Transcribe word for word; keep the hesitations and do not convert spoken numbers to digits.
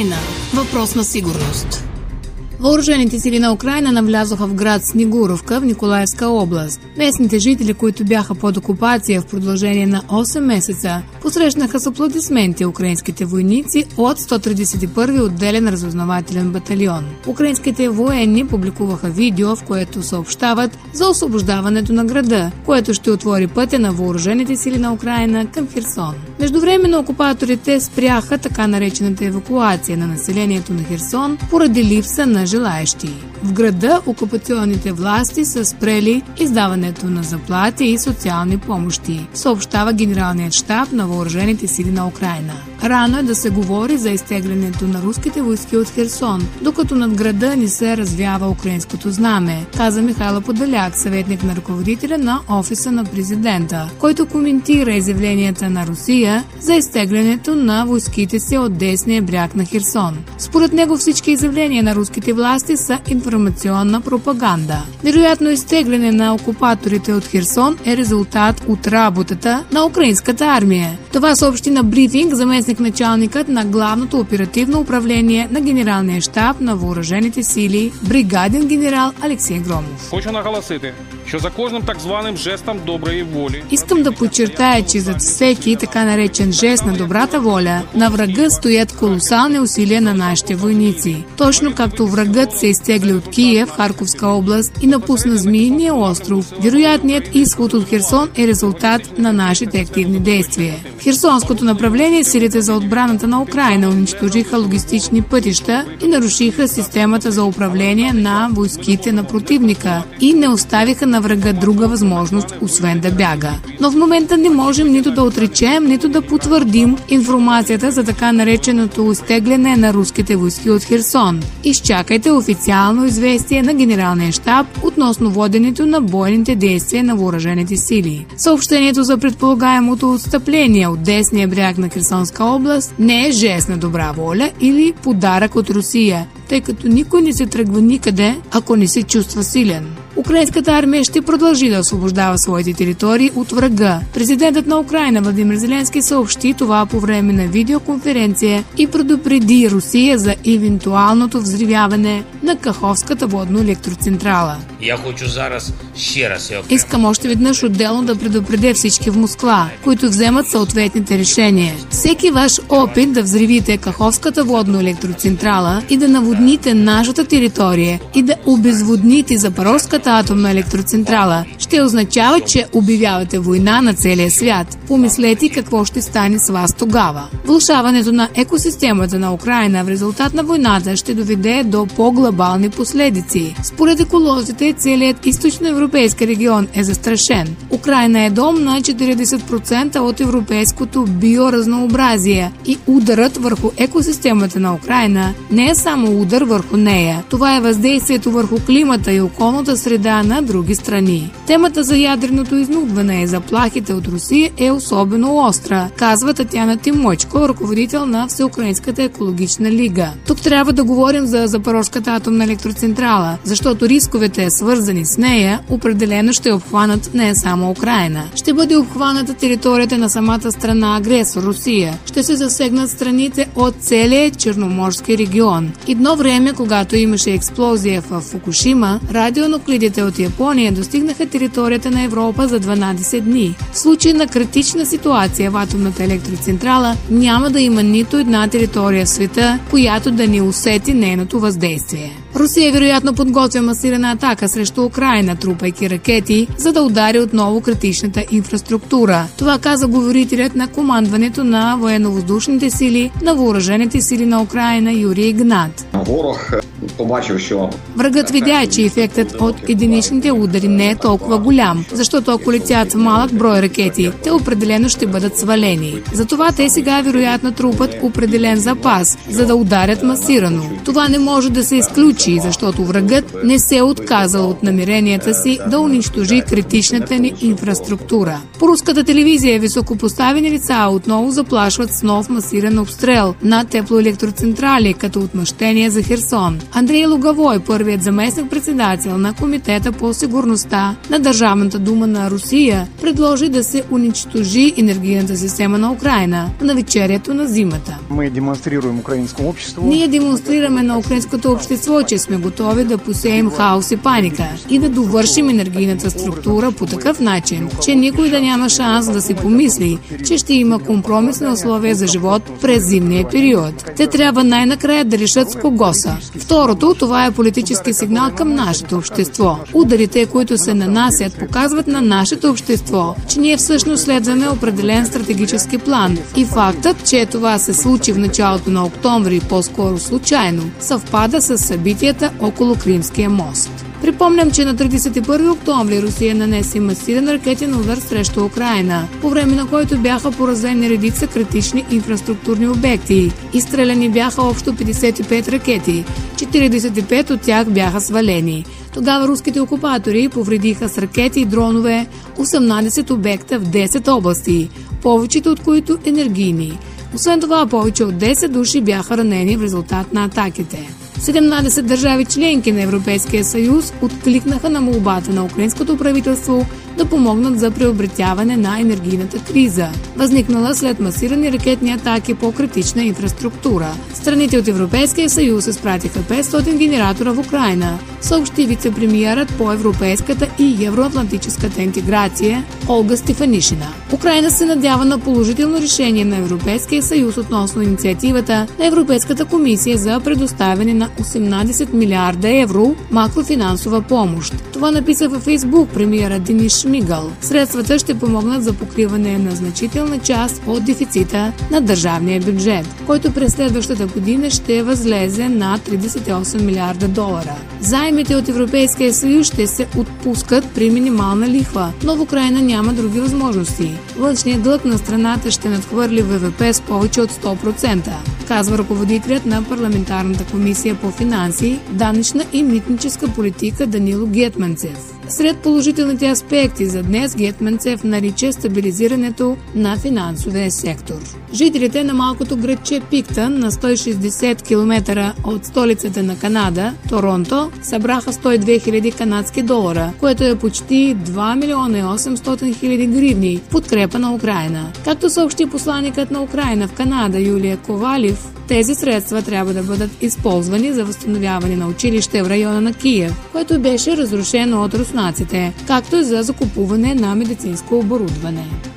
Украйна. Въпрос на сигурност. Въоръжените сили на Украйна навлязоха в град Снегуровка в Николаевска област. Местните жители, които бяха под окупация в продължение на осем месеца, посрещнаха с аплодисменти украинските войници от сто тридесет и първи отделен разузнавателен батальон. Украинските военни публикуваха видео, в което съобщават за освобождаването на града, което ще отвори пътя на въоръжените сили на Украйна към Херсон. Междувременно окупаторите спряха така наречената евакуация на населението на Херсон поради липса на желаещи. В града окупационните власти са спрели издаването на заплати и социални помощи, съобщава Генералният щаб на въоръжените сили на Украйна. Рано е да се говори за изтеглянето на руските войски от Херсон, докато над града не се развява украинското знаме, каза Михайло Подоляк, съветник на ръководителя на офиса на президента, който коментира изявленията на Русия за изтеглянето на войските си от десния бряг на Херсон. Според него всички изявления на руските власти са информационна пропаганда. Вероятно изтегляне на окупаторите от Херсон е резултат от работата на украинската армия. Това съобщи на брифинг заместник началникът на главното оперативно управление на Генералния щаб на въоръжените сили, бригаден генерал Алексей Громов. Хочу наголосити, що за кожним так званим жестом доброї волі. Искам да подчертая, че зад всеки така наречен жест на добрата воля на врага стоят колосални усилия на нашите войници. Точно както врагът се изтегли от Киев, Харковска област и напусна Змийния остров, вероятният изход от Херсон е резултат на нашите активни действия. В Херсонското направление силите за отбраната на Украйна унищожиха логистични пътища и нарушиха системата за управление на войските на противника и не оставиха на врага друга възможност, освен да бяга. Но в момента не можем нито да отречем, нито да потвърдим информацията за така нареченото изтегляне на руските войски от Херсон. Изчакайте официално известие на Генералния щаб относно воденето на бойните действия на въоръжените сили. Съобщението за предполагаемото отстъпление от десния бряг на Херсонска област не е жест на добра воля или подарък от Русия, тъй като никой не се тръгва никъде, ако не се чувства силен. Украинската армия ще продължи да освобождава своите територии от врага. Президентът на Украйна Владимир Зеленски съобщи това по време на видеоконференция и предупреди Русия за евентуалното взривяване на Каховската водно-електроцентрала. Я хочу зараз ще раз. Искам още веднъж отделно да предупредя всички в Москва, които вземат съответните решения. Всеки ваш опит да взривите Каховската водно-електроцентрала и да наводните нашата територия и да обезводните Запорожската атомна електроцентрала ще означава, че обявявате война на целия свят. Помислете какво ще стане с вас тогава. Влошаването на екосистемата на Украйна в резултат на войната ще доведе до по-глобални последици. Според еколозите, целият източноевропейски регион е застрашен. Украйна е дом на четиридесет процента от европейското биоразнообразие и ударът върху екосистемата на Украйна не е само удар върху нея. Това е въздействието върху климата и околната среда на други страни. Темата за ядреното изнудване и заплахите от Русия е особено остра, казва Татяна Тимочко, ръководител на Всеукраинската екологична лига. Тук трябва да говорим за Запорожската атомна електроцентрала, защото рисковете, свързани с нея, определено ще обхванат не само Украйна. Ще бъде обхваната територията на самата страна агресор Русия. Ще се засегнат страните от целия Черноморски регион. Едно време, когато имаше експлозия в Фукушима, радионуклидите от Япония достигнаха територията на Европа за дванадесет дни. В случай на критична ситуация в атомната електроцентрала няма да има нито една територия в света, която да не усети нейното въздействие. Русия вероятно подготвя масирана атака срещу Украйна, трупайки ракети, за да удари отново критичната инфраструктура. Това каза говорителят на командването на военно-въздушните сили на въоръжените сили на Украйна Юрий Игнат. Врагът видя, че ефектът от единичните удари не е толкова голям, защото ако летят малък брой ракети, те определено ще бъдат свалени. Затова те сега вероятно трупат определен запас, за да ударят масирано. Това не може да се изключи, защото врагът не се е отказал от намеренията си да унищожи критичната ни инфраструктура. По руската телевизия високопоставени лица отново заплашват с нов масиран обстрел на теплоелектроцентрали като отмъщение за Херсон. Андрей Андрей Луговой, първият заместник-председател на Комитета по сигурността на Държавната дума на Русия, предложи да се унищожи енергийната система на Украина в навечерието на зимата. Ние демонстрираме на украинското общество, че сме готови да посеем хаос и паника и да довършим енергийната структура по такъв начин, че никой да няма шанс да си помисли, че ще има компромисни условия за живот през зимния период. Те трябва най-накрая да решат с кого са. Второто, това е политически сигнал към нашето общество. Ударите, които се нанасят, показват на нашето общество, че ние всъщност следваме определен стратегически план. И фактът, че това се случи в началото на октомври, по-скоро случайно, съвпада с събитията около Кримския мост. Припомням, че на тридесет и първи октомври Русия нанесе масиран ракетен удар срещу Украина, по време на който бяха поразени редица критични инфраструктурни обекти. Изстреляни бяха общо петдесет и пет ракети, четиридесет и пет от тях бяха свалени. Тогава руските окупатори повредиха с ракети и дронове осемнадесет обекта в десет области, повечето от които енергийни. Освен това, повече от десет души бяха ранени в резултат на атаките. седемнадесет държави членки на Европейския съюз откликнаха на молбата на украинското правителство да помогнат за преобретяване на енергийната криза, възникнала след масирани ракетни атаки по критична инфраструктура. Страните от Европейския съюз изпратиха петстотин генератора в Украина, съобщи вице-премиерът по европейската и евроатлантическата интеграция Олга Стефанишина. Украина се надява на положително решение на Европейския съюз относно инициативата на Европейската комисия за предоставяне на осемнадесет милиарда евро макрофинансова помощ. Това написа във Фейсбук премиерът Денис Шмигъл. Средствата ще помогнат за покриване на значителна част от дефицита на държавния бюджет, който през следващата година ще възлезе на тридесет и осем милиарда долара. Заемите от Европейския съюз ще се отпускат при минимална лихва, но в Украина няма други възможности. Външният дълг на страната ще надхвърли ВВП с повече от сто процента, казва ръководителят на парламентарната комисия по финанси, данъчна и митническа политика Данило Гетманцев. Сред положителните аспекти за днес Гетманцев нарича стабилизирането на финансовия сектор. Жителите на малкото градче Пиктън на сто и шестдесет километра от столицата на Канада, Торонто, събраха сто и две хиляди канадски долара, което е почти два милиона и осемстотин хиляди гривни в подкрепа на Украина. Както съобщи посланикът на Украина в Канада Юлия Ковалев, тези средства трябва да бъдат използвани за възстановяване на училище в района на Киев, което беше разрушено от руснаците, както и за закупуване на медицинско оборудване.